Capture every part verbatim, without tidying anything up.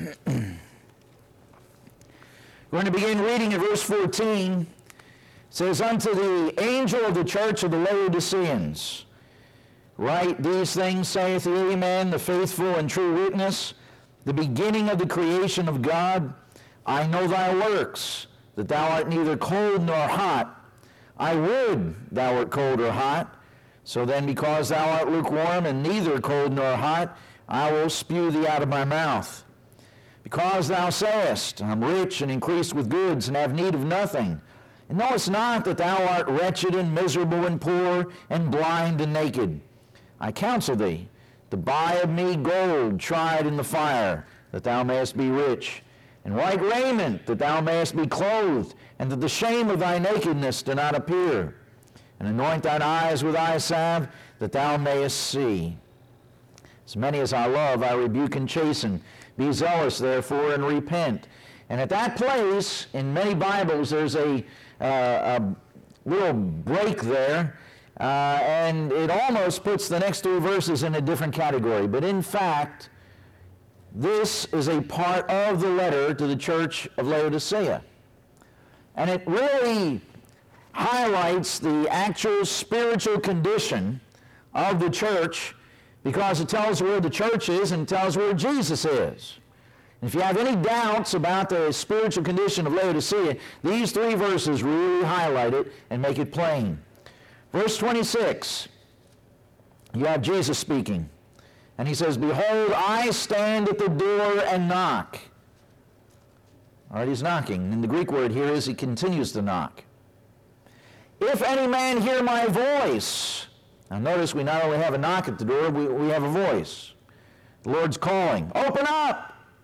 We're going to begin reading at verse fourteen. It says, "Unto the angel of the church of the Laodiceans, write these things, saith the Amen, the faithful and true witness, the beginning of the creation of God. I know thy works, that thou art neither cold nor hot. I would thou wert cold or hot. So then, because thou art lukewarm and neither cold nor hot, I will spew thee out of my mouth. Because thou sayest, I'm rich and increased with goods, and have need of nothing, and knowest not that thou art wretched and miserable and poor and blind and naked. I counsel thee to buy of me gold tried in the fire, that thou mayest be rich, and white raiment, that thou mayest be clothed, and that the shame of thy nakedness do not appear. And anoint thine eyes with eye salve, that thou mayest see. As many as I love, I rebuke and chasten. Be zealous, therefore, and repent." And at that place, in many Bibles, there's a, uh, a little break there, uh, and it almost puts the next three verses in a different category. But in fact, this is a part of the letter to the church of Laodicea. And it really highlights the actual spiritual condition of the church, because it tells where the church is and tells where Jesus is. And if you have any doubts about the spiritual condition of Laodicea, these three verses really highlight it and make it plain. Verse twenty-six, you have Jesus speaking. And he says, "Behold, I stand at the door and knock." All right, he's knocking. And the Greek word here is he continues to knock. "If any man hear my voice," now notice we not only have a knock at the door, we, we have a voice. The Lord's calling, "Open up!"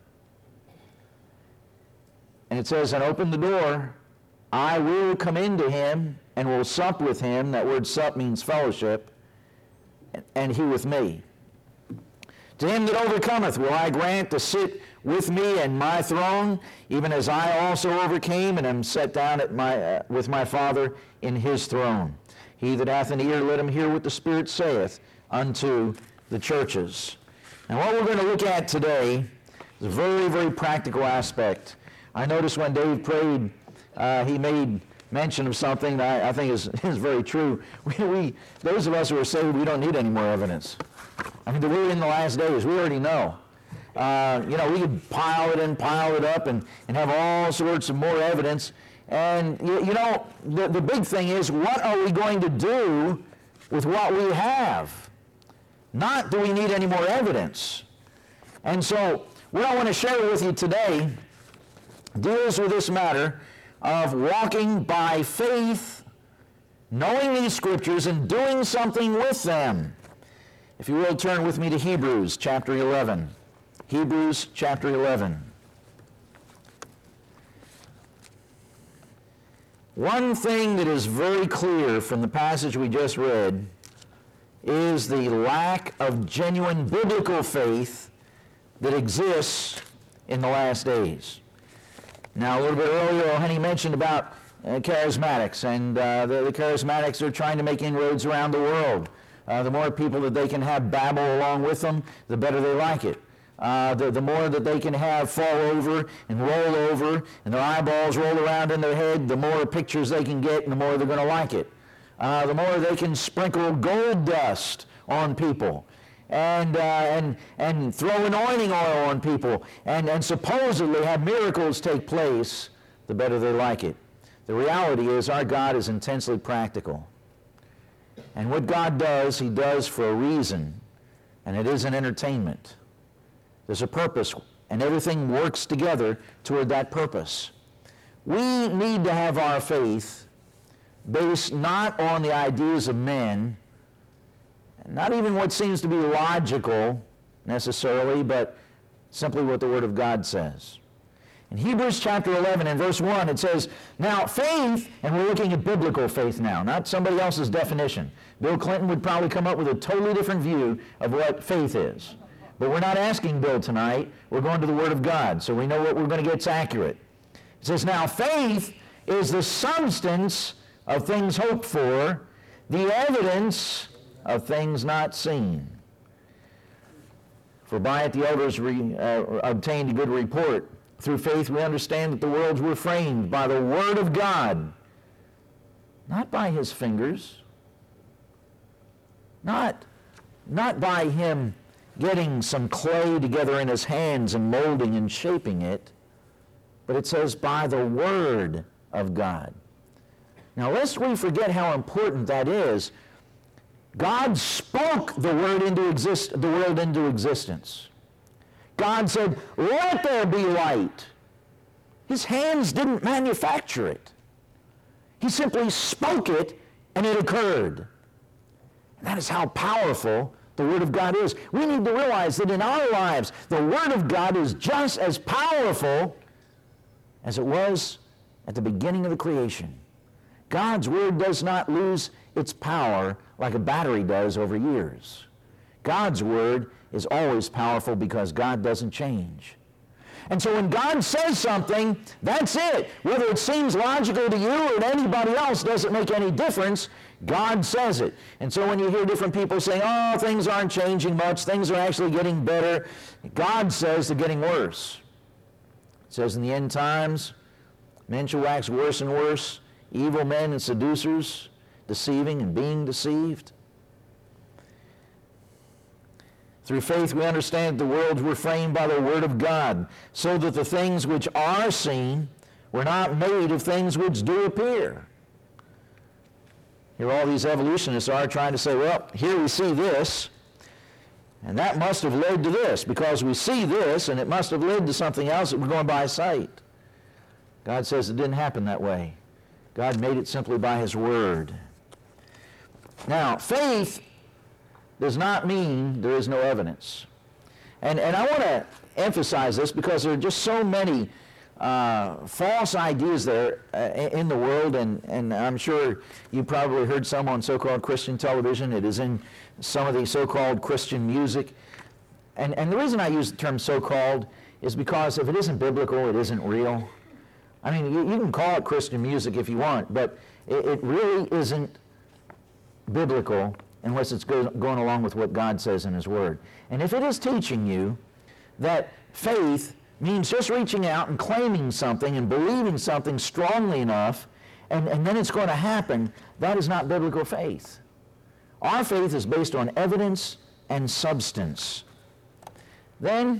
And it says, "And open the door, I will come into him and will sup with him." That word sup means fellowship. "And he with me. To him that overcometh will I grant to sit with me in my throne, even as I also overcame and am set down at my, uh, with my Father in his throne. He that hath an ear, let him hear what the Spirit saith unto the churches." Now what we're going to look at today is a very, very practical aspect. I noticed when Dave prayed, uh, he made mention of something that I, I think is, is very true. We, we, those of us who are saved, we don't need any more evidence. I mean, we're in the last days. We already know. Uh, you know, we could pile it and pile it up and, and have all sorts of more evidence. And, you, you know, the, the big thing is, what are we going to do with what we have? Not do we need any more evidence. And so, what I want to share with you today deals with this matter of walking by faith, knowing these scriptures, and doing something with them. If you will, turn with me to Hebrews chapter eleven. Hebrews chapter eleven. One thing that is very clear from the passage we just read is the lack of genuine biblical faith that exists in the last days. Now, a little bit earlier, Henny mentioned about uh, charismatics, and uh, the, the charismatics are trying to make inroads around the world. Uh, the more people that they can have babble along with them, the better they like it. Uh, the, the more that they can have fall over and roll over and their eyeballs roll around in their head, the more pictures they can get and the more they're going to like it. Uh, the more they can sprinkle gold dust on people and uh, and and throw anointing oil on people and, and supposedly have miracles take place, the better they like it. The reality is our God is intensely practical. And what God does, he does for a reason, and it isn't entertainment. There's a purpose, and everything works together toward that purpose. We need to have our faith based not on the ideas of men, not even what seems to be logical necessarily, but simply what the Word of God says. In Hebrews chapter eleven and verse one, it says, "Now faith," and we're looking at biblical faith now, not somebody else's definition. Bill Clinton would probably come up with a totally different view of what faith is. But we're not asking Bill tonight. We're going to the Word of God, so we know what we're going to get is accurate. It says, "Now faith is the substance of things hoped for, the evidence of things not seen." For by it the elders re, uh, obtained a good report. Through faith we understand that the worlds were framed by the word of God, not by his fingers, not, not by him getting some clay together in his hands and molding and shaping it, but it says by the word of God. Now, lest we forget how important that is, God spoke the word into exist, the world into existence. God said, "Let there be light." His hands didn't manufacture it. He simply spoke it, and it occurred. And that is how powerful the Word of God is. We need to realize that in our lives, the Word of God is just as powerful as it was at the beginning of the creation. God's Word does not lose its power like a battery does over years. God's Word is always powerful because God doesn't change. And so when God says something, that's it. Whether it seems logical to you or to anybody else doesn't make any difference. God says it. And so when you hear different people saying, "Oh, things aren't changing much, things are actually getting better," God says they're getting worse. It says in the end times, men shall wax worse and worse, evil men and seducers, deceiving and being deceived. Through faith we understand that the worlds were framed by the word of God, so that the things which are seen were not made of things which do appear. Here all these evolutionists are trying to say, well, here we see this, and that must have led to this, because we see this, and it must have led to something else that we're going by sight. God says it didn't happen that way. God made it simply by his word. Now, faith does not mean there is no evidence. And, and I want to emphasize this because there are just so many uh, false ideas there uh, in the world, and, and I'm sure you probably heard some on so-called Christian television. It is in some of the so-called Christian music. And, and the reason I use the term so-called is because if it isn't biblical, it isn't real. I mean, you, you can call it Christian music if you want, but it, it really isn't biblical unless it's go, going along with what God says in his word. And if it is teaching you that faith means just reaching out and claiming something and believing something strongly enough, and, and then it's going to happen, that is not biblical faith. Our faith is based on evidence and substance. Then,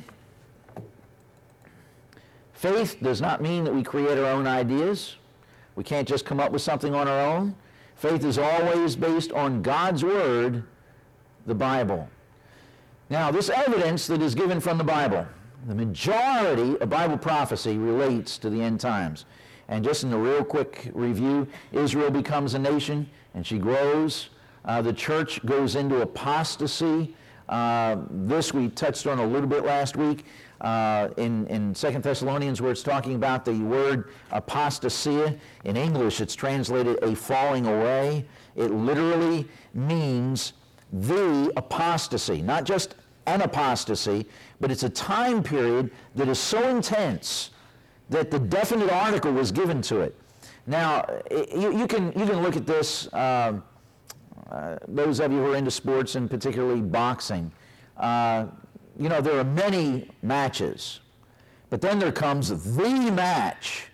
faith does not mean that we create our own ideas. We can't just come up with something on our own. Faith is always based on God's Word, the Bible. Now, this evidence that is given from the Bible, the majority of Bible prophecy relates to the end times. And just in a real quick review, Israel becomes a nation, and she grows. Uh, the church goes into apostasy. Uh, this we touched on a little bit last week. Uh, in, in Second Thessalonians, where it's talking about the word apostasia. In English, it's translated a falling away. It literally means the apostasy, not just an apostasy, but it's a time period that is so intense that the definite article was given to it. Now, you, you, can, you can look at this, uh, uh, those of you who are into sports and particularly boxing, uh, you know, there are many matches, but then there comes the match,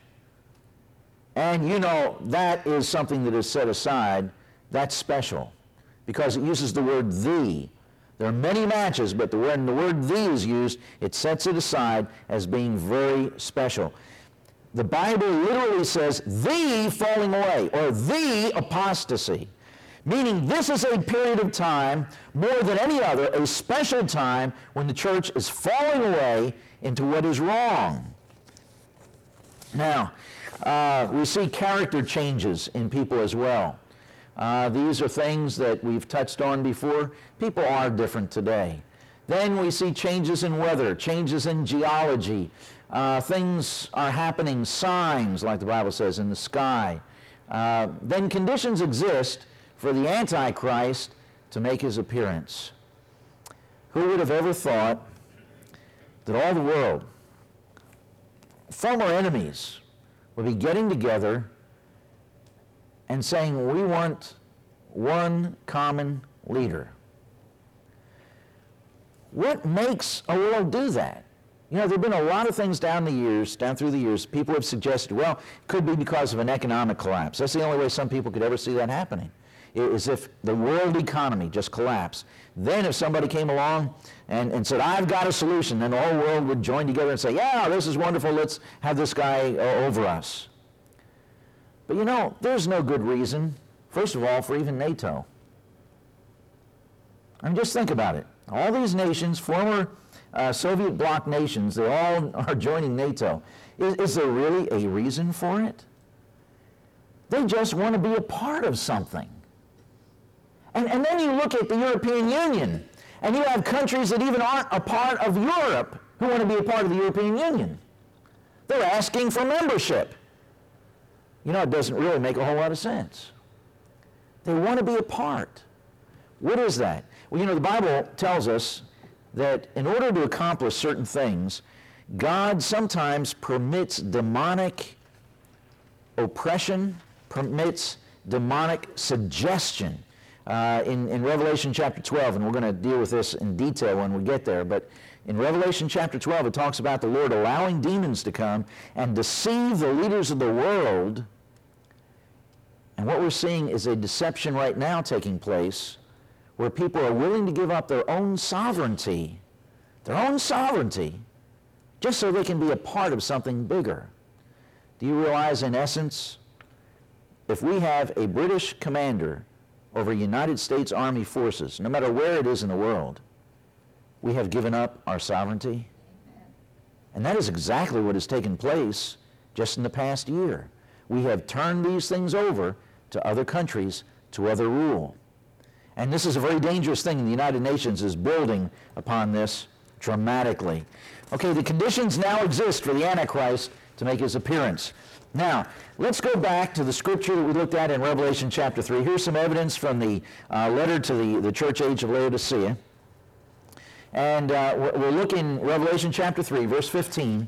and you know, that is something that is set aside. That's special, because it uses the word the. There are many matches, but the, when the word the is used, it sets it aside as being very special. The Bible literally says the falling away, or the apostasy. Meaning this is a period of time, more than any other, a special time when the church is falling away into what is wrong. Now, uh, we see character changes in people as well. Uh, these are things that we've touched on before. People are different today. Then we see changes in weather, changes in geology. Uh, things are happening, signs, like the Bible says, in the sky. Uh, then conditions exist for the Antichrist to make his appearance. Who would have ever thought that all the world, former enemies, would be getting together and saying, we want one common leader. What makes a world do that? You know, there have been a lot of things down the years, down through the years, people have suggested, well, it could be because of an economic collapse. That's the only way some people could ever see that happening, is if the world economy just collapsed. Then if somebody came along and, and said, I've got a solution, then the whole world would join together and say, yeah, this is wonderful, let's have this guy uh, over us. But you know, there's no good reason, first of all, for even NATO. I mean, just think about it. All these nations, former uh, Soviet bloc nations, they all are joining NATO. Is, is there really a reason for it? They just want to be a part of something. And, and then you look at the European Union, and you have countries that even aren't a part of Europe who want to be a part of the European Union. They're asking for membership. You know, it doesn't really make a whole lot of sense. They want to be a part. What is that? Well, you know, the Bible tells us that in order to accomplish certain things, God sometimes permits demonic oppression, permits demonic suggestion. Uh, in, in Revelation chapter twelve, and we're going to deal with this in detail when we get there, but in Revelation chapter twelve, it talks about the Lord allowing demons to come and deceive the leaders of the world. And what we're seeing is a deception right now taking place where people are willing to give up their own sovereignty, their own sovereignty, just so they can be a part of something bigger. Do you realize, in essence, if we have a British commander over United States Army forces, no matter where it is in the world, we have given up our sovereignty? And that is exactly what has taken place just in the past year. We have turned these things over to other countries, to other rule. And this is a very dangerous thing, and the United Nations is building upon this dramatically. Okay, the conditions now exist for the Antichrist to make his appearance. Now, let's go back to the scripture that we looked at in Revelation chapter three. Here's some evidence from the uh, letter to the, the church age of Laodicea. And uh, we'll look in Revelation chapter three, verse fifteen.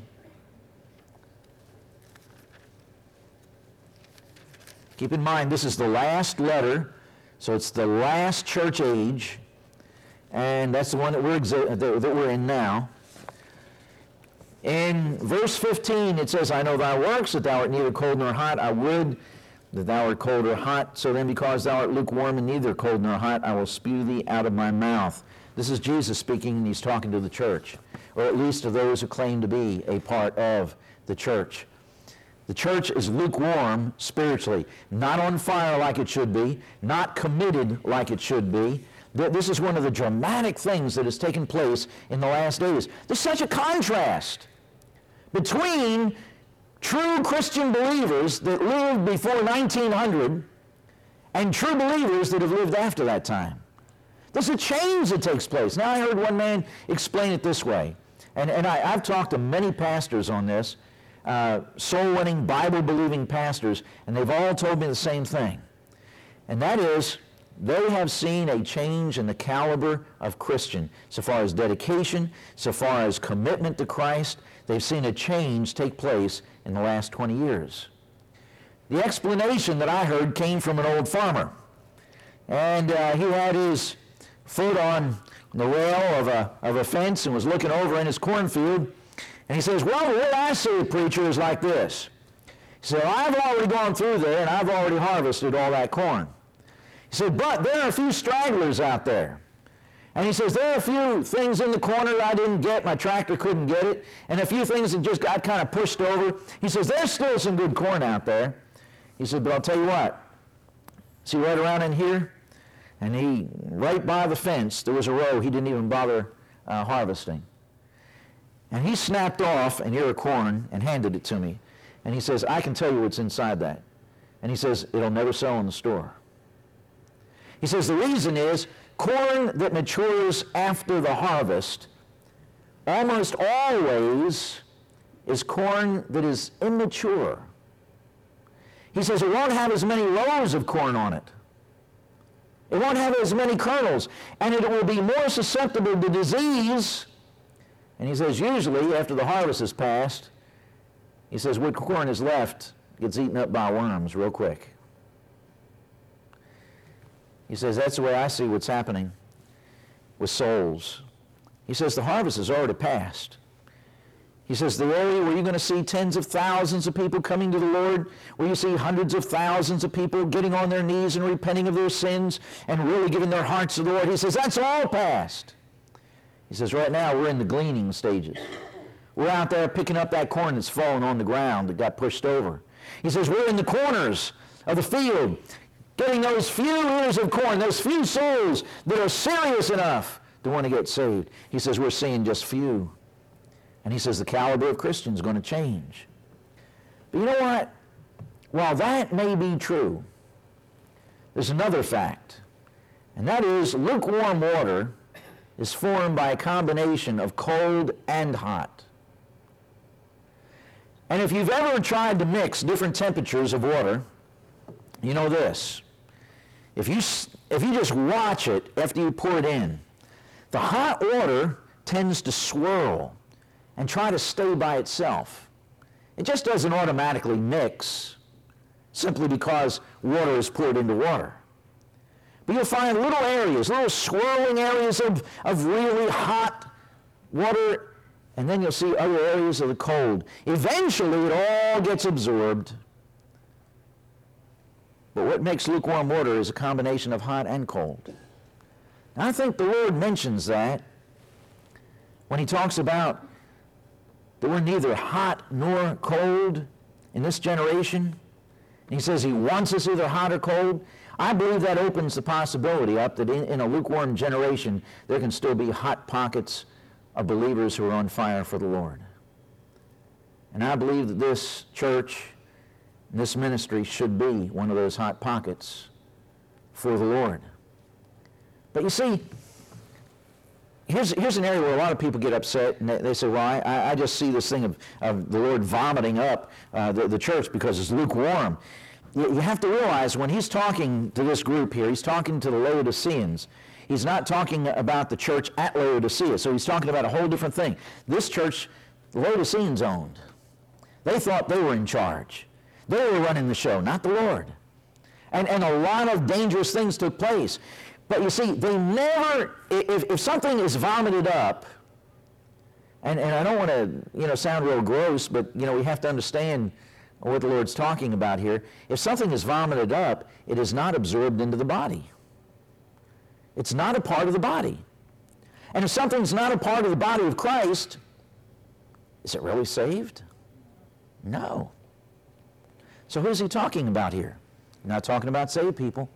Keep in mind, this is the last letter, so it's the last church age, and that's the one that we're, exa- that, that we're in now. In verse fifteen, it says, I know thy works, that thou art neither cold nor hot. I would that thou art cold or hot. So then, because thou art lukewarm and neither cold nor hot, I will spew thee out of my mouth. This is Jesus speaking, and he's talking to the church, or at least to those who claim to be a part of the church. The church is lukewarm spiritually, not on fire like it should be, not committed like it should be. This is one of the dramatic things that has taken place in the last days. There's such a contrast between true Christian believers that lived before nineteen hundred and true believers that have lived after that time. There's a change that takes place. Now, I heard one man explain it this way, and, and I, I've talked to many pastors on this, uh, soul-winning, Bible-believing pastors, and they've all told me the same thing, and that is, they have seen a change in the caliber of Christian, so far as dedication, so far as commitment to Christ. They've seen a change take place in the last twenty years. The explanation that I heard came from an old farmer, and uh, he had his foot on the rail of a, of a fence and was looking over in his cornfield, and he says, well, the way I see it, preacher, is like this. He said, I've already gone through there, and I've already harvested all that corn. He said, but there are a few stragglers out there. And he says, there are a few things in the corner that I didn't get, my tractor couldn't get it, and a few things that just got kind of pushed over. He says, there's still some good corn out there. He said, but I'll tell you what, see right around in here? And he, right by the fence, there was a row he didn't even bother uh, harvesting. And he snapped off an ear of corn and handed it to me. And he says, I can tell you what's inside that. And he says, it'll never sell in the store. He says the reason is corn that matures after the harvest almost always is corn that is immature. He says it won't have as many rows of corn on it. It won't have as many kernels, and it will be more susceptible to disease. And he says usually after the harvest is passed, he says what corn is left gets eaten up by worms real quick. He says that's the way I see what's happening with souls. He says the harvest has already passed. He says the area where you're going to see tens of thousands of people coming to the Lord, where you see hundreds of thousands of people getting on their knees and repenting of their sins and really giving their hearts to the Lord, he says that's all past. He says right now we're in the gleaning stages. We're out there picking up that corn that's fallen on the ground that got pushed over. He says we're in the corners of the field, getting those few ears of corn, those few souls that are serious enough to want to get saved. He says we're seeing just few. And he says the caliber of Christians is going to change. But you know what? While that may be true, there's another fact. And that is lukewarm water is formed by a combination of cold and hot. And if you've ever tried to mix different temperatures of water, you know this. If you, if you just watch it after you pour it in, the hot water tends to swirl and try to stay by itself. It just doesn't automatically mix simply because water is poured into water. But you'll find little areas, little swirling areas of, of really hot water, and then you'll see other areas of the cold. Eventually, it all gets absorbed. But what makes lukewarm water is a combination of hot and cold. And I think the Lord mentions that when he talks about that we're neither hot nor cold in this generation. He says he wants us either hot or cold. I believe that opens the possibility up that in, in a lukewarm generation, there can still be hot pockets of believers who are on fire for the Lord. And I believe that this church, this ministry should be one of those hot pockets for the Lord. But you see, Here's, here's an area where a lot of people get upset, and they, they say, well, I, I just see this thing of, of the Lord vomiting up uh, the, the church because it's lukewarm. You, you have to realize when he's talking to this group here, he's talking to the Laodiceans. He's not talking about the church at Laodicea, so he's talking about a whole different thing. This church, the Laodiceans owned. They thought they were in charge. They were running the show, not the Lord. And, and a lot of dangerous things took place. But you see, they never, if, if something is vomited up, and, and I don't want to, you know, sound real gross, but, you know, we have to understand what the Lord's talking about here. If something is vomited up, it is not absorbed into the body. It's not a part of the body. And if something's not a part of the body of Christ, is it really saved? No. So who's he talking about here? He's not talking about saved people.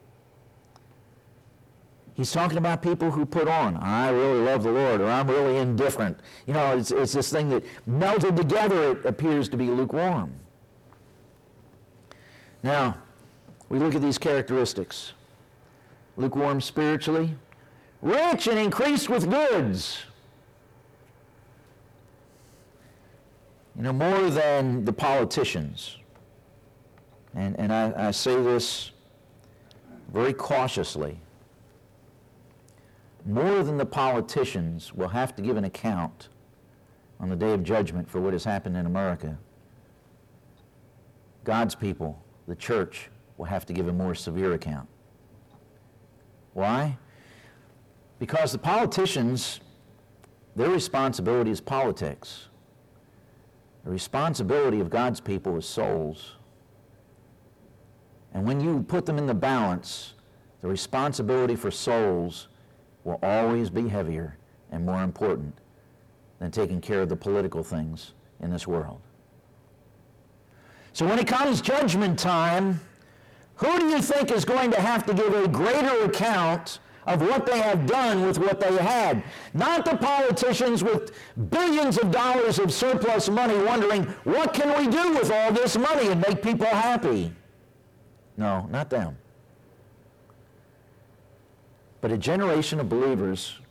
He's talking about people who put on, I really love the Lord, or I'm really indifferent. You know, it's, it's this thing that melted together, it appears to be lukewarm. Now, we look at these characteristics. Lukewarm spiritually, rich and increased with goods. You know, more than the politicians. And, and I, I say this very cautiously. More than the politicians will have to give an account on the day of judgment for what has happened in America. God's people, the church, will have to give a more severe account. Why? Because the politicians, their responsibility is politics. The responsibility of God's people is souls. And when you put them in the balance, the responsibility for souls will always be heavier and more important than taking care of the political things in this world. So when it comes judgment time, who do you think is going to have to give a greater account of what they have done with what they had? Not the politicians with billions of dollars of surplus money wondering, what can we do with all this money and make people happy? No, not them. But a generation of believers,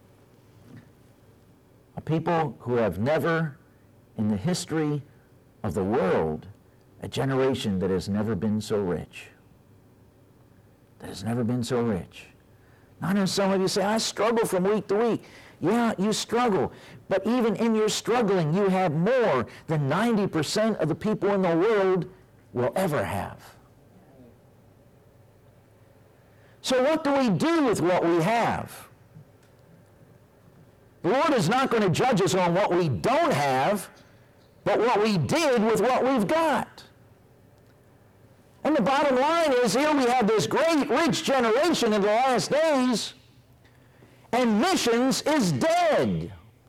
a people who have never, in the history of the world, a generation that has never been so rich. That has never been so rich. I know some of you say, I struggle from week to week. Yeah, you struggle. But even in your struggling, you have more than ninety percent of the people in the world will ever have. So what do we do with what we have? The Lord is not going to judge us on what we don't have, but what we did with what we've got. And the bottom line is, here we have this great, rich generation in the last days, and missions is dead.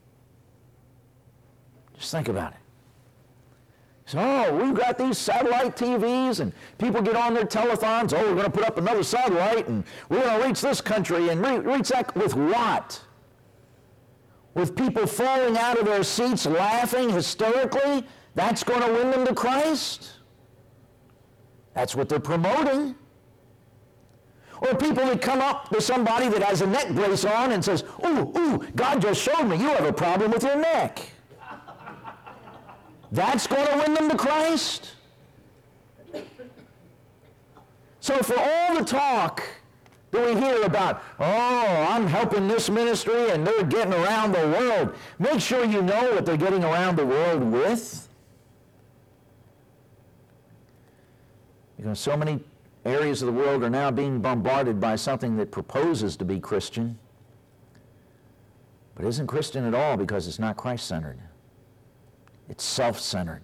Just think about it. So, oh, we've got these satellite T Vs, and people get on their telethons. Oh, we're going to put up another satellite, and we're going to reach this country, and re- reach that with what? With people falling out of their seats laughing hysterically? That's going to win them to Christ? That's what they're promoting. Or people that come up to somebody that has a neck brace on and says, ooh, ooh, God just showed me you have a problem with your neck. That's going to win them to Christ? So for all the talk that we hear about, oh, I'm helping this ministry and they're getting around the world, make sure you know what they're getting around the world with. Because so many areas of the world are now being bombarded by something that proposes to be Christian, but isn't Christian at all because it's not Christ-centered. It's self-centered.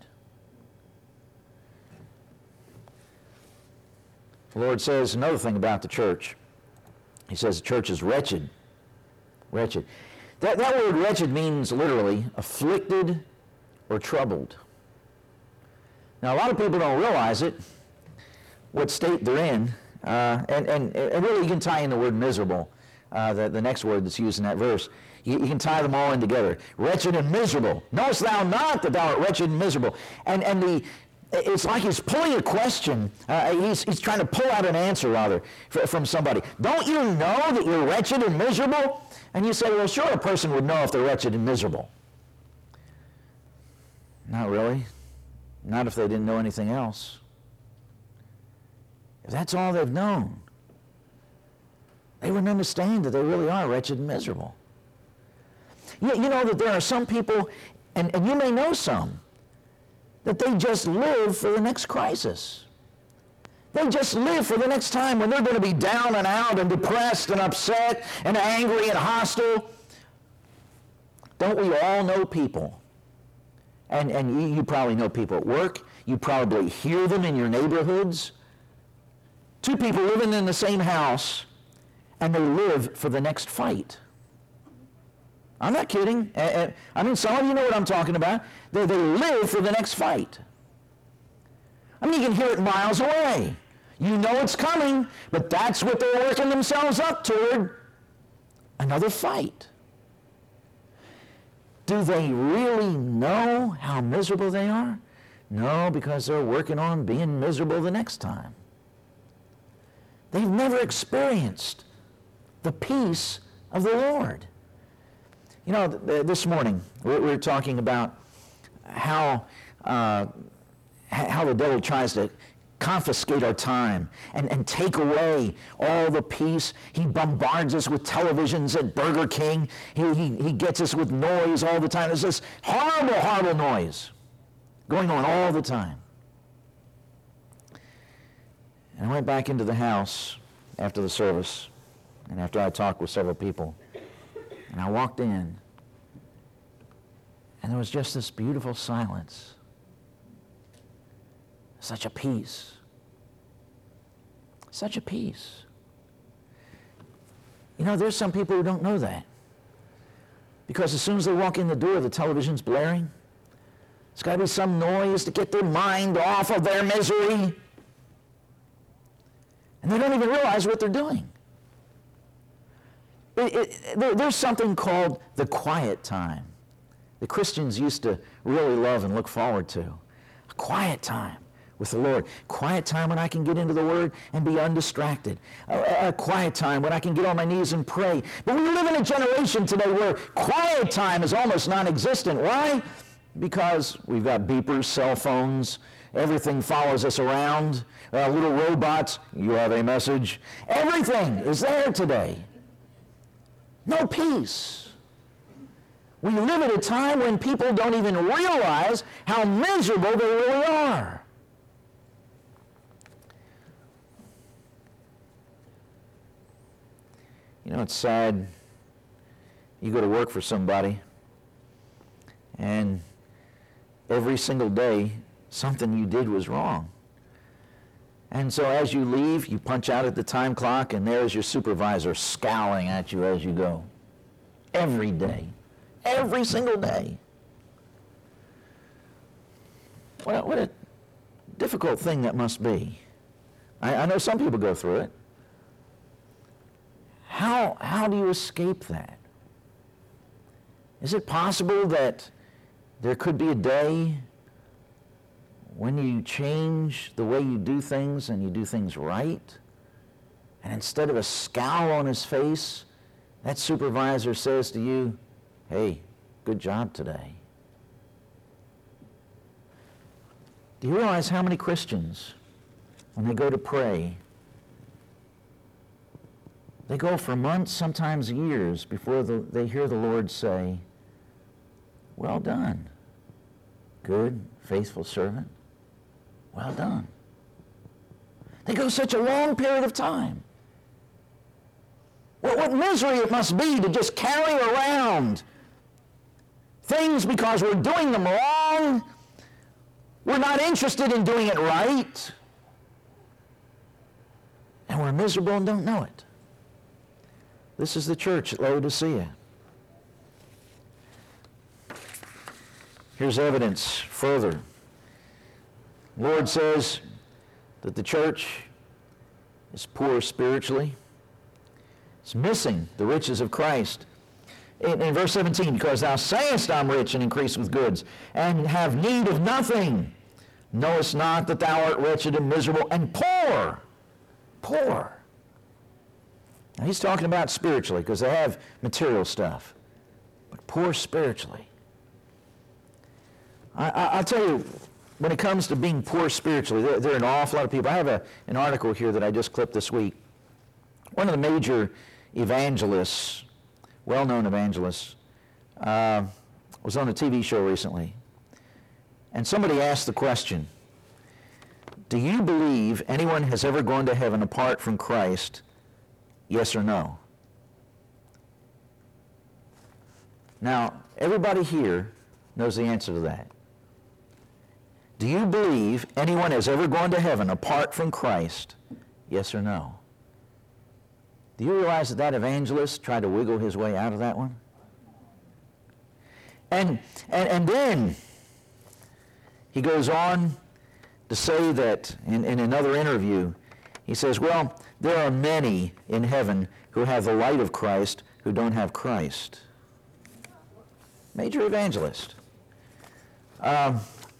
The Lord says another thing about the church. He says the church is wretched. Wretched. That, that word wretched means literally afflicted or troubled. Now, a lot of people don't realize it, what state they're in, uh, and, and, and really you can tie in the word miserable, uh, the, the next word that's used in that verse. You, you can tie them all in together. Wretched and miserable. Knowest thou not that thou art wretched and miserable? And, and the, it's like he's pulling a question. Uh, he's, he's trying to pull out an answer, rather, f- from somebody. Don't you know that you're wretched and miserable? And you say, well, sure, a person would know if they're wretched and miserable. Not really. Not if they didn't know anything else. If that's all they've known, they wouldn't understand that they really are wretched and miserable. You, you know that there are some people, and, and you may know some, that they just live for the next crisis. They just live for the next time when they're going to be down and out and depressed and upset and angry and hostile. Don't we all know people? And, and you, you probably know people at work. You probably hear them in your neighborhoods. Two people living in the same house, and they live for the next fight. I'm not kidding. I mean, some of you know what I'm talking about. They, they live for the next fight. I mean, you can hear it miles away. You know it's coming, but that's what they're working themselves up toward. Another fight. Do they really know how miserable they are? No, because they're working on being miserable the next time. They've never experienced the peace of the Lord. You know, th- this morning we were talking about how uh, how the devil tries to confiscate our time and, and take away all the peace. He bombards us with televisions at Burger King. He, he, he gets us with noise all the time. There's this horrible, horrible noise going on all the time. And I went back into the house after the service, and after I talked with several people, and I walked in, and there was just this beautiful silence. Such a peace. Such a peace. You know, there's some people who don't know that. Because as soon as they walk in the door, the television's blaring. There's got to be some noise to get their mind off of their misery. And they don't even realize what they're doing. It, it, there, there's something called the quiet time. The Christians used to really love and look forward to. A quiet time with the Lord. Quiet time when I can get into the Word and be undistracted. A, a quiet time when I can get on my knees and pray. But we live in a generation today where quiet time is almost non-existent. Why? Because we've got beepers, cell phones, everything follows us around. Uh, little robots, you have a message. Everything is there today. No peace. We live at a time when people don't even realize how miserable they really are. You know, it's sad you go to work for somebody, and every single day, something you did was wrong. And so as you leave, you punch out at the time clock, and there's your supervisor scowling at you as you go. Every day. Every single day. What, what a difficult thing that must be. I, I know some people go through it. How, how do you escape that? Is it possible that there could be a day when you change the way you do things and you do things right, and instead of a scowl on his face, that supervisor says to you, "Hey, good job today"? Do you realize how many Christians, when they go to pray, they go for months, sometimes years, before the, they hear the Lord say, "Well done, good, faithful servant. Well done." They go such a long period of time. Well, what misery it must be to just carry around things because we're doing them wrong. We're not interested in doing it right. And we're miserable and don't know it. This is the church at Laodicea. Here's evidence further. The Lord says that the church is poor spiritually. It's missing the riches of Christ. In, in verse seventeen, "Because thou sayest, I'm rich and increase with goods, and have need of nothing, knowest not that thou art wretched and miserable and poor." Poor. Now he's talking about spiritually because they have material stuff. But poor spiritually. I, I, I'll tell you, when it comes to being poor spiritually, there, there are an awful lot of people. I have a, an article here that I just clipped this week. One of the major evangelists, well-known evangelists, uh, was on a T V show recently. And somebody asked the question, "Do you believe anyone has ever gone to heaven apart from Christ? Yes or no?" Now, everybody here knows the answer to that. Do you believe anyone has ever gone to heaven apart from Christ? Yes or no? Do you realize that that evangelist tried to wiggle his way out of that one? And, and, and then he goes on to say that in, in another interview, he says, well, there are many in heaven who have the light of Christ who don't have Christ. Major evangelist. Um,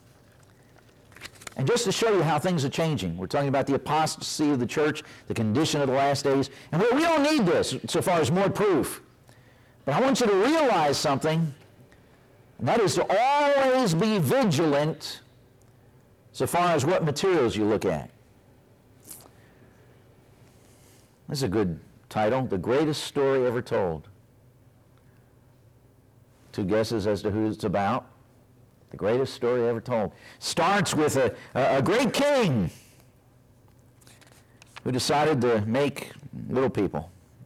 and just to show you how things are changing, we're talking about the apostasy of the church, the condition of the last days, and we, we don't need this so far as more proof. But I want you to realize something, and that is to always be vigilant so far as what materials you look at. This is a good title, The Greatest Story Ever Told. Two guesses as to who it's about. The greatest story ever told. Starts with a, a, a great king who decided to make little people.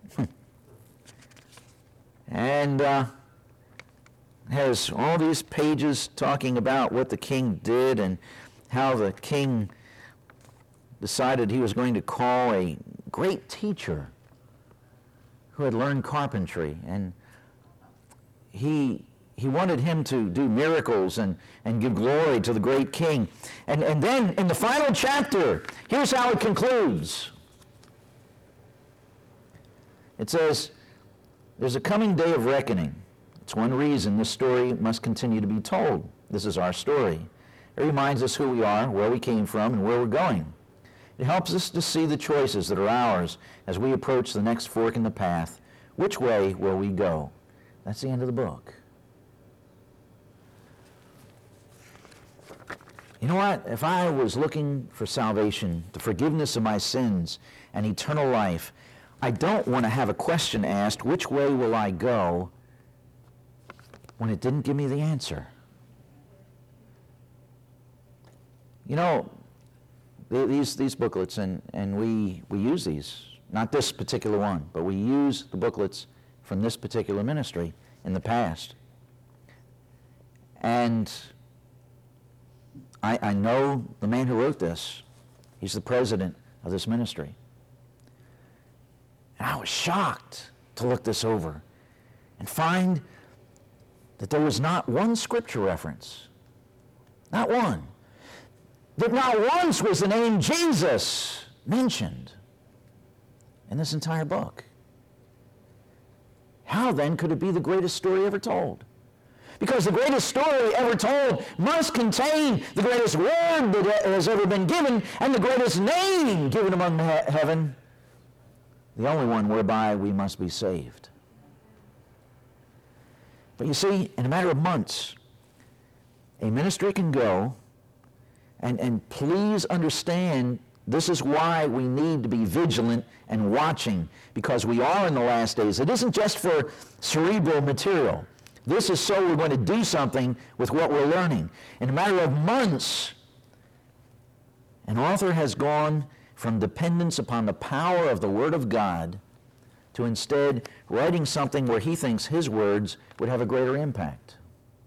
and uh, has all these pages talking about what the king did and how the king decided he was going to call a great teacher who had learned carpentry, and he he wanted him to do miracles and, and give glory to the great king. And, and then in the final chapter, here's how it concludes. It says, there's a coming day of reckoning. It's one reason this story must continue to be told. This is our story. It reminds us who we are, where we came from, and where we're going. It helps us to see the choices that are ours as we approach the next fork in the path. Which way will we go? That's the end of the book. You know what? If I was looking for salvation, the forgiveness of my sins, and eternal life, I don't want to have a question asked, which way will I go, when it didn't give me the answer. You know, these these booklets, and, and we, we use these, not this particular one, but we use the booklets from this particular ministry in the past. And I, I know the man who wrote this. He's the president of this ministry. And I was shocked to look this over and find that there was not one scripture reference, not one, that not once was the name Jesus mentioned in this entire book. How then could it be the greatest story ever told? Because the greatest story ever told must contain the greatest word that has ever been given and the greatest name given among he- heaven, the only one whereby we must be saved. But you see, in a matter of months, a ministry can go, and, and please understand, this is why we need to be vigilant and watching, because we are in the last days. It isn't just for cerebral material. This is so we're going to do something with what we're learning. In a matter of months, an author has gone from dependence upon the power of the Word of God to instead writing something where he thinks his words would have a greater impact.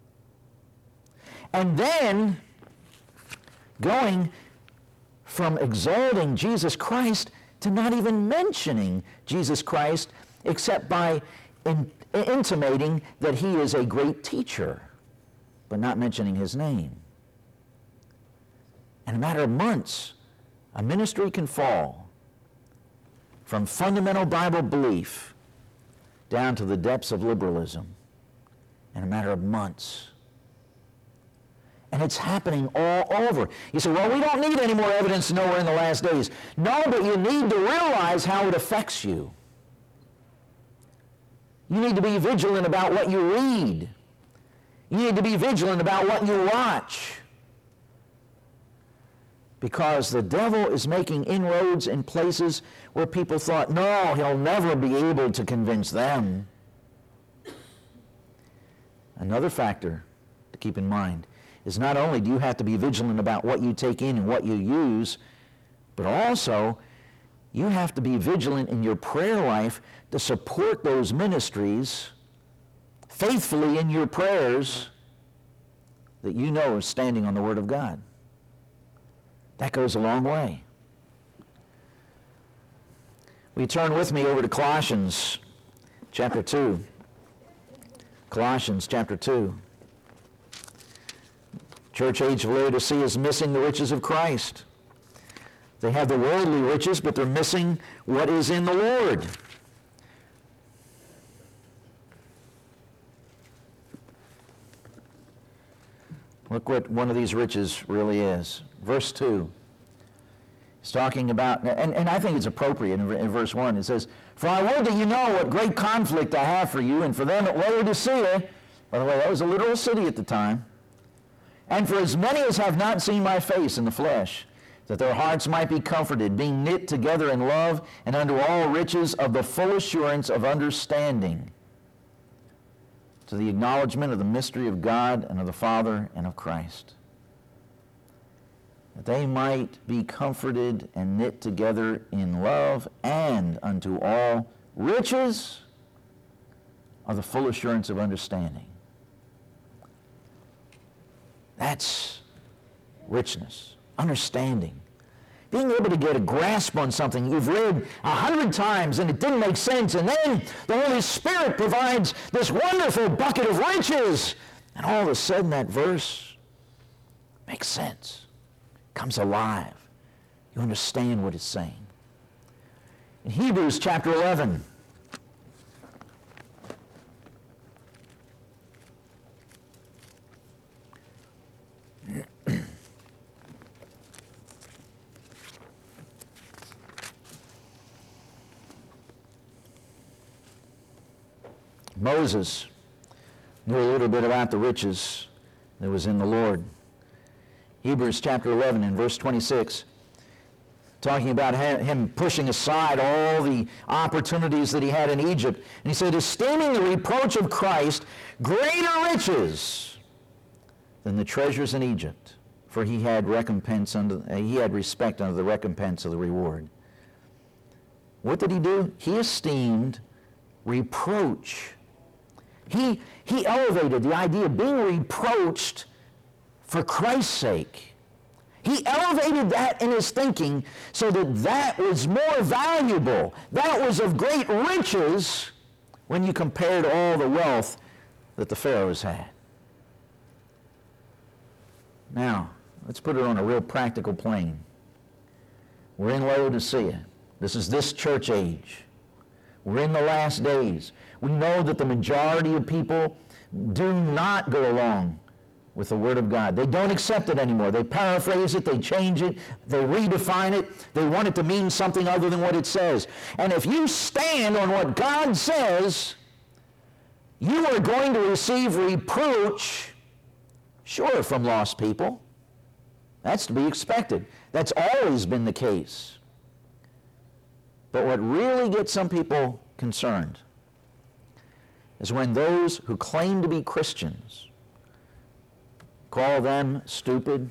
And then going from exalting Jesus Christ to not even mentioning Jesus Christ except by in, intimating that he is a great teacher, but not mentioning his name. In a matter of months, a ministry can fall from fundamental Bible belief down to the depths of liberalism in a matter of months. And it's happening all over. You say, well, we don't need any more evidence to know we're in the last days. No, but you need to realize how it affects you. You need to be vigilant about what you read. You need to be vigilant about what you watch. Because the devil is making inroads in places where people thought, no, he'll never be able to convince them. Another factor to keep in mind is not only do you have to be vigilant about what you take in and what you use, but also you have to be vigilant in your prayer life to support those ministries faithfully in your prayers that you know are standing on the Word of God. That goes a long way. Will you turn with me over to Colossians chapter two? Colossians chapter two. Church age of Laodicea is missing the riches of Christ. They have the worldly riches, but they're missing what is in the Lord. Look what one of these riches really is. Verse two. It's talking about, and, and I think it's appropriate in, in verse one. It says, "For I would that you know what great conflict I have for you, and for them at Laodicea," by the way, that was a literal city at the time, "and for as many as have not seen my face in the flesh, that their hearts might be comforted, being knit together in love, and unto all riches of the full assurance of understanding, to the acknowledgement of the mystery of God and of the Father and of Christ, that they might be comforted and knit together in love, and unto all riches of the full assurance of understanding." That's richness, understanding. Being able to get a grasp on something you've read a hundred times and it didn't make sense, and then the Holy Spirit provides this wonderful bucket of riches, and all of a sudden that verse makes sense, comes alive. You understand what it's saying. In Hebrews chapter eleven, Moses knew a little bit about the riches that was in the Lord. Hebrews chapter eleven and verse twenty-six, talking about him pushing aside all the opportunities that he had in Egypt. And he said, "Esteeming the reproach of Christ greater riches than the treasures in Egypt, for he had recompense under, he had respect under the recompense of the reward." What did he do? He esteemed reproach. He, he elevated the idea of being reproached for Christ's sake. He elevated that in his thinking so that that was more valuable. That was of great riches when you compared all the wealth that the Pharaohs had. Now, let's put it on a real practical plane. We're in Laodicea. This is this church age. We're in the last days. We know that the majority of people do not go along with the Word of God. They don't accept it anymore. They paraphrase it, they change it, they redefine it, they want it to mean something other than what it says. And if you stand on what God says, you are going to receive reproach, sure, from lost people. That's to be expected. That's always been the case. But what really gets some people concerned is when those who claim to be Christians call them stupid.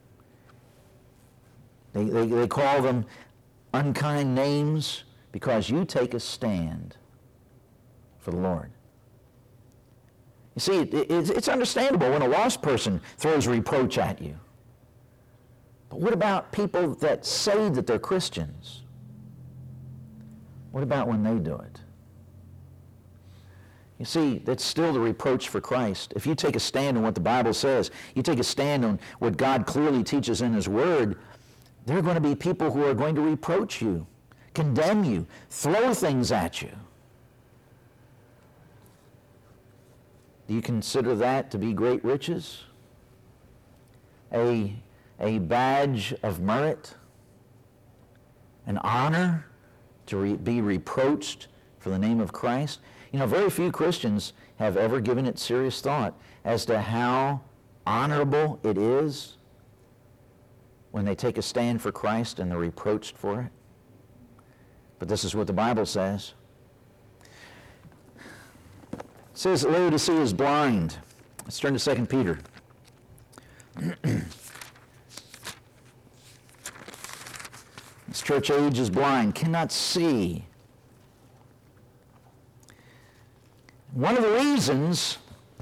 They, they, they call them unkind names because you take a stand for the Lord. You see, it, it, it's understandable when a lost person throws reproach at you. But what about people that say that they're Christians? What about when they do it? You see, that's still the reproach for Christ. If you take a stand on what the Bible says, you take a stand on what God clearly teaches in His Word, there are going to be people who are going to reproach you, condemn you, throw things at you. Do you consider that to be great riches? A, a badge of merit? An honor to re- be reproached for the name of Christ? You know, very few Christians have ever given it serious thought as to how honorable it is when they take a stand for Christ and they're reproached for it. But this is what the Bible says. It says that Laodicea is blind. Let's turn to Second Peter. This church age is blind, cannot see. One of the reasons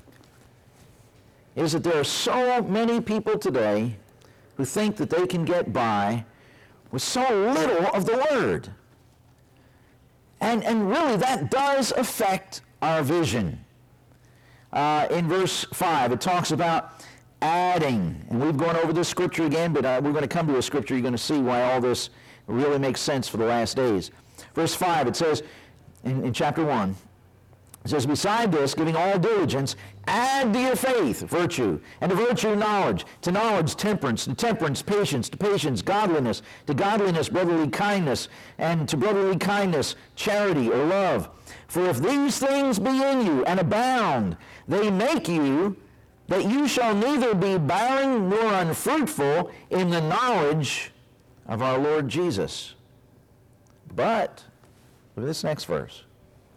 is that there are so many people today who think that they can get by with so little of the Word. And, and really that does affect our vision. Uh, in verse five, it talks about adding. And we've gone over this scripture again, but uh, we're going to come to a scripture. You're going to see why all this really makes sense for the last days. Verse five, it says in, in chapter one, it says, beside this, giving all diligence, add to your faith virtue, and to virtue knowledge, to knowledge temperance, to temperance patience, to patience godliness, to godliness brotherly kindness, and to brotherly kindness charity or love. For if these things be in you and abound, they make you that you shall neither be barren nor unfruitful in the knowledge of our Lord Jesus. But, look at this next verse.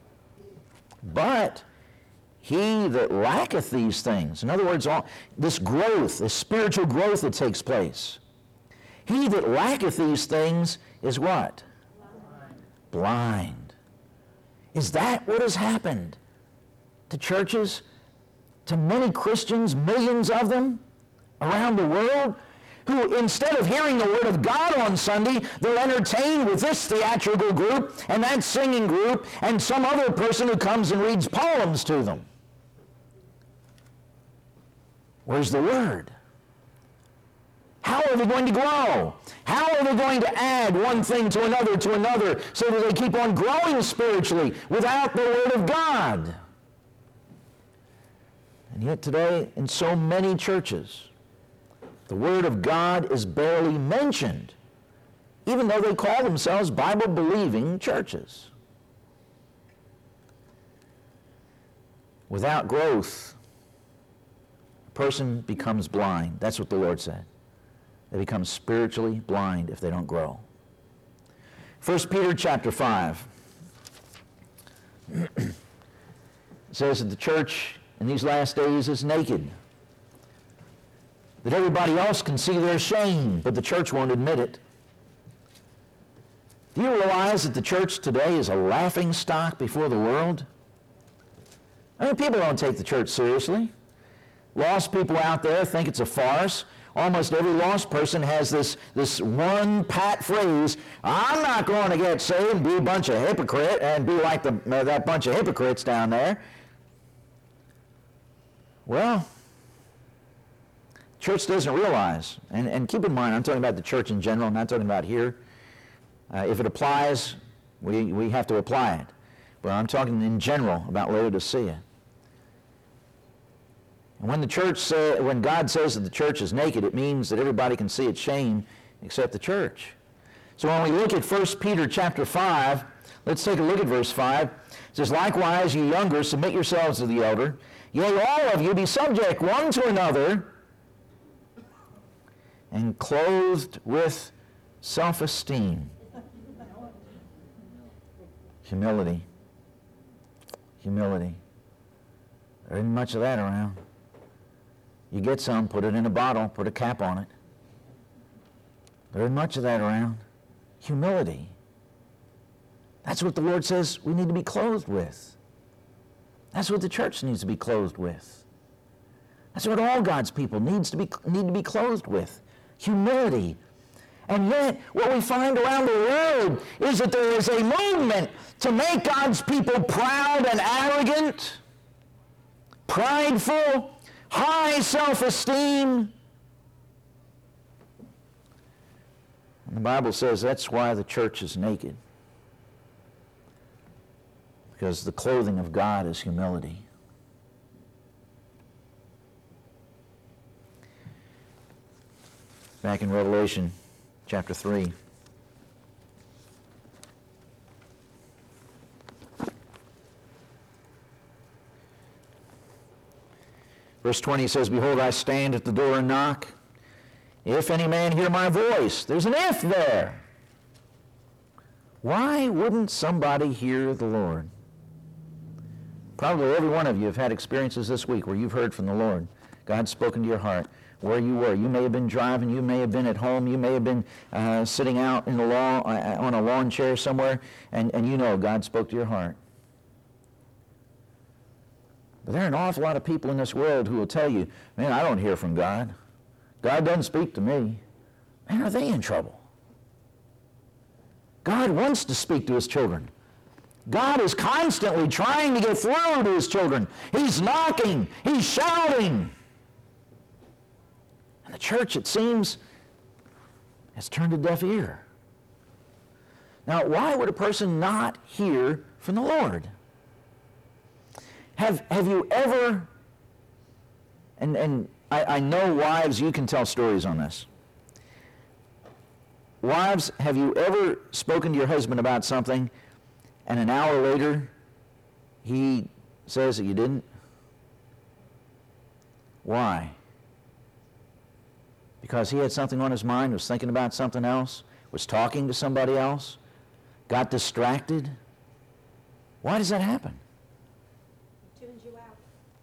But he that lacketh these things, in other words, all, this growth, this spiritual growth that takes place, he that lacketh these things is what? Blind. Blind. Is that what has happened to churches, to many Christians, millions of them around the world, who instead of hearing the Word of God on Sunday, they're entertained with this theatrical group and that singing group and some other person who comes and reads poems to them? Where's the Word? How are they going to grow? How are they going to add one thing to another to another so that they keep on growing spiritually without the Word of God? And yet today, in so many churches, the Word of God is barely mentioned, even though they call themselves Bible-believing churches. Without growth, a person becomes blind. That's what the Lord said. They become spiritually blind if they don't grow. First Peter chapter five says that the church in these last days is naked. That everybody else can see their shame, but the church won't admit it. Do you realize that the church today is a laughing stock before the world? I mean, people don't take the church seriously. Lost people out there think it's a farce. Almost every lost person has this, this one pat phrase, I'm not going to get saved and be a bunch of hypocrite and be like the, uh, that bunch of hypocrites down there. Well, church doesn't realize, and, and keep in mind, I'm talking about the church in general, I'm not talking about here. Uh, if it applies, we, we have to apply it. But I'm talking in general about Laodicea. And when the church say, when God says that the church is naked, it means that everybody can see its shame except the church. So when we look at First Peter chapter five, let's take a look at verse five. It says, likewise, you younger, submit yourselves to the elder. Yea, all of you be subject one to another, and clothed with self-esteem. Humility. Humility. There isn't much of that around. You get some, put it in a bottle, put a cap on it. There isn't much of that around. Humility. That's what the Lord says we need to be clothed with. That's what the church needs to be clothed with. That's what all God's people needs to be, need to be clothed with. Humility. And yet, what we find around the world is that there is a movement to make God's people proud and arrogant, prideful, high self-esteem. And the Bible says that's why the church is naked. Because the clothing of God is humility. Back in Revelation chapter three. Verse twenty says, behold, I stand at the door and knock. If any man hear my voice, there's an if there. Why wouldn't somebody hear the Lord? Probably every one of you have had experiences this week where you've heard from the Lord. God's spoken to your heart. Where you were. You may have been driving, you may have been at home, you may have been uh, sitting out in the lawn, uh, on a lawn chair somewhere, and, and you know God spoke to your heart. But there are an awful lot of people in this world who will tell you, man, I don't hear from God. God doesn't speak to me. Man, are they in trouble? God wants to speak to his children. God is constantly trying to get through to his children. He's knocking. He's shouting. And the church, it seems, has turned a deaf ear. Now, why would a person not hear from the Lord? Have, have you ever, and, and I, I know wives, you can tell stories on this. Wives, have you ever spoken to your husband about something, and an hour later, he says that you didn't? Why? Because he had something on his mind, was thinking about something else, was talking to somebody else, got distracted. Why does that happen? Tunes you out.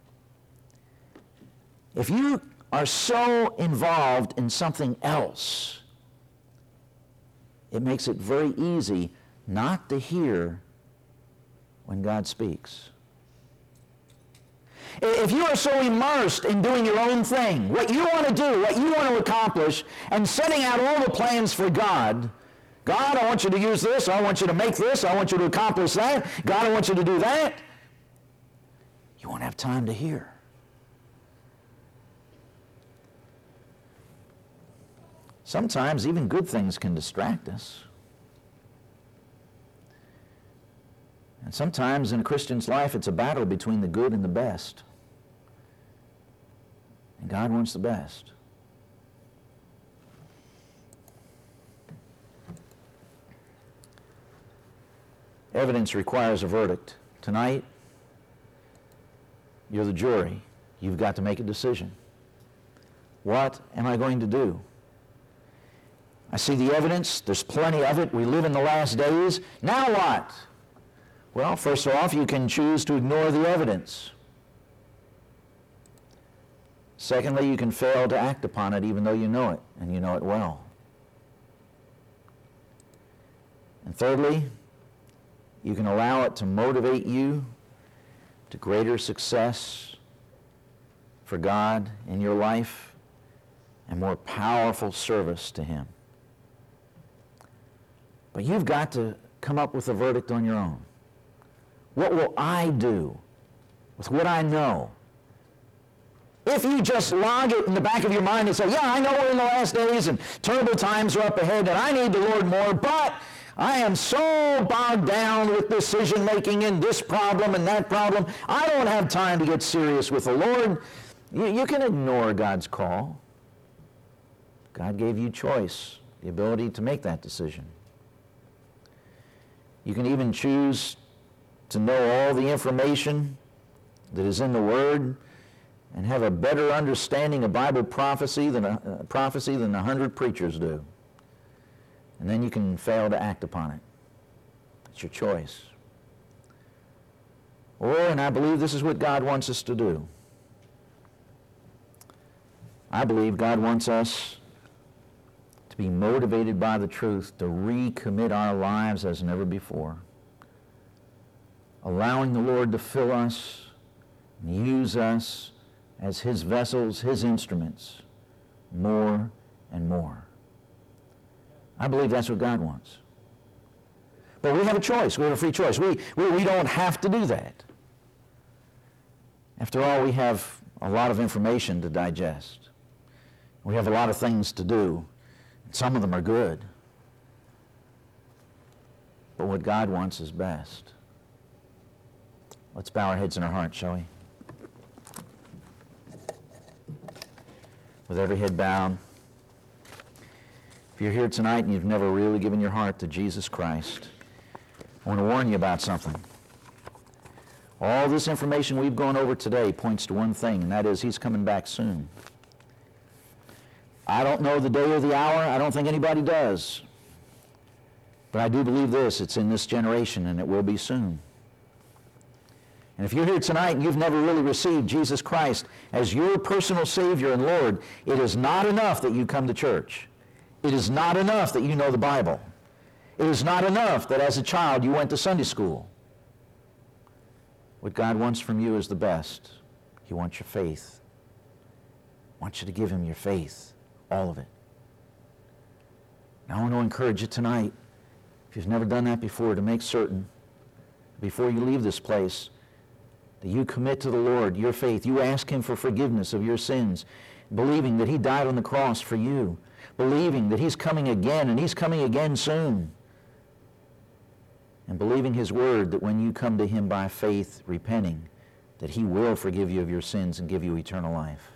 If you are so involved in something else, it makes it very easy not to hear when God speaks. If you are so immersed in doing your own thing, what you want to do, what you want to accomplish, and setting out all the plans for God, God, I want you to use this, I want you to make this, I want you to accomplish that, God, I want you to do that, you won't have time to hear. Sometimes even good things can distract us. And sometimes in a Christian's life, it's a battle between the good and the best. And God wants the best. Evidence requires a verdict. Tonight, you're the jury. You've got to make a decision. What am I going to do? I see the evidence. There's plenty of it. We live in the last days. Now what? Well, first off, you can choose to ignore the evidence. Secondly, you can fail to act upon it even though you know it, and you know it well. And thirdly, you can allow it to motivate you to greater success for God in your life and more powerful service to Him. But you've got to come up with a verdict on your own. What will I do with what I know? If you just log it in the back of your mind and say, yeah, I know we're in the last days and terrible times are up ahead and I need the Lord more, but I am so bogged down with decision-making in this problem and that problem, I don't have time to get serious with the Lord. You, you can ignore God's call. God gave you choice, the ability to make that decision. You can even choose to know all the information that is in the Word and have a better understanding of Bible prophecy than a, uh, prophecy than a hundred preachers do. And then you can fail to act upon it. It's your choice. Or, and I believe this is what God wants us to do. I believe God wants us to be motivated by the truth, to recommit our lives as never before, allowing the Lord to fill us and use us as His vessels, His instruments, more and more. I believe that's what God wants. But we have a choice. We have a free choice. We, we, we don't have to do that. After all, we have a lot of information to digest. We have a lot of things to do. Some of them are good. But what God wants is best. Let's bow our heads and our hearts, shall we? With every head bowed. If you're here tonight and you've never really given your heart to Jesus Christ, I want to warn you about something. All this information we've gone over today points to one thing, and that is He's coming back soon. I don't know the day or the hour. I don't think anybody does. But I do believe this. It's in this generation, and it will be soon. And if you're here tonight and you've never really received Jesus Christ as your personal Savior and Lord, it is not enough that you come to church. It is not enough that you know the Bible. It is not enough that as a child you went to Sunday school. What God wants from you is the best. He wants your faith. He wants you to give Him your faith, all of it. Now I want to encourage you tonight, if you've never done that before, to make certain, before you leave this place, that you commit to the Lord your faith. You ask Him for forgiveness of your sins, believing that He died on the cross for you, believing that He's coming again, and He's coming again soon, and believing His word that when you come to Him by faith, repenting, that He will forgive you of your sins and give you eternal life.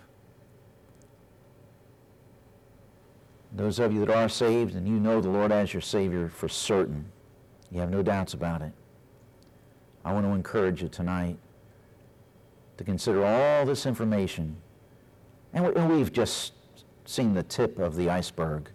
Those of you that are saved and you know the Lord as your Savior for certain, you have no doubts about it, I want to encourage you tonight to consider all this information. And we've just seen the tip of the iceberg.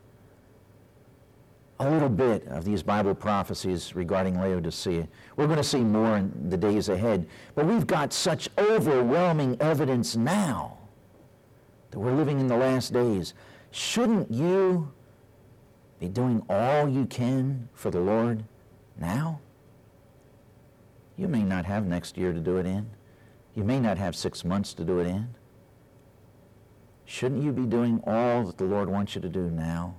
A little bit of these Bible prophecies regarding Laodicea. We're going to see more in the days ahead. But we've got such overwhelming evidence now that we're living in the last days. Shouldn't you be doing all you can for the Lord now? You may not have next year to do it in. You may not have six months to do it in. Shouldn't you be doing all that the Lord wants you to do now?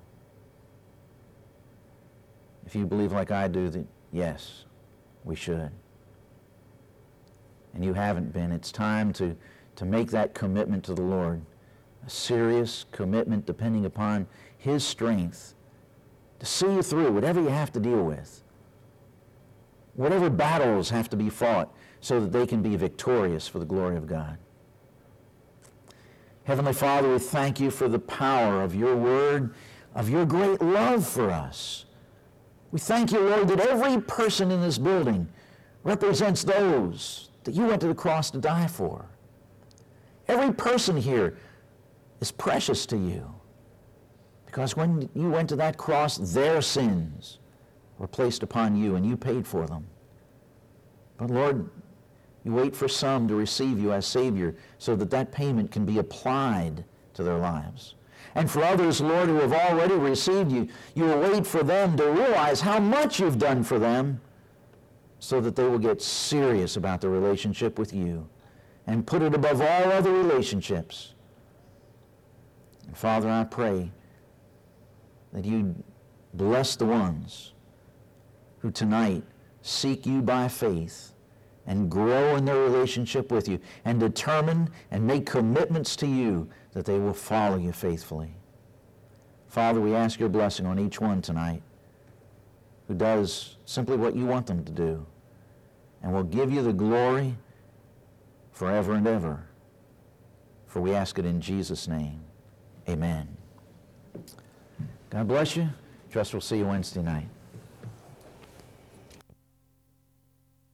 If you believe like I do that, yes, we should. And you haven't been, it's time to, to make that commitment to the Lord. A serious commitment depending upon His strength to see you through whatever you have to deal with. Whatever battles have to be fought so that they can be victorious for the glory of God. Heavenly Father, we thank You for the power of Your word, of Your great love for us. We thank You, Lord, that every person in this building represents those that You went to the cross to die for. Every person here is precious to You because when You went to that cross, their sins were placed upon You and You paid for them. But Lord, You wait for some to receive You as Savior so that that payment can be applied to their lives. And for others, Lord, who have already received you, you will wait for them to realize how much you've done for them so that they will get serious about their relationship with you and put it above all other relationships. And Father, I pray that you bless the ones who tonight seek you by faith and grow in their relationship with you and determine and make commitments to you that they will follow you faithfully. Father, we ask your blessing on each one tonight who does simply what you want them to do, and will give you the glory forever and ever. For we ask it in Jesus' name. Amen. God bless you. Trust we'll see you Wednesday night.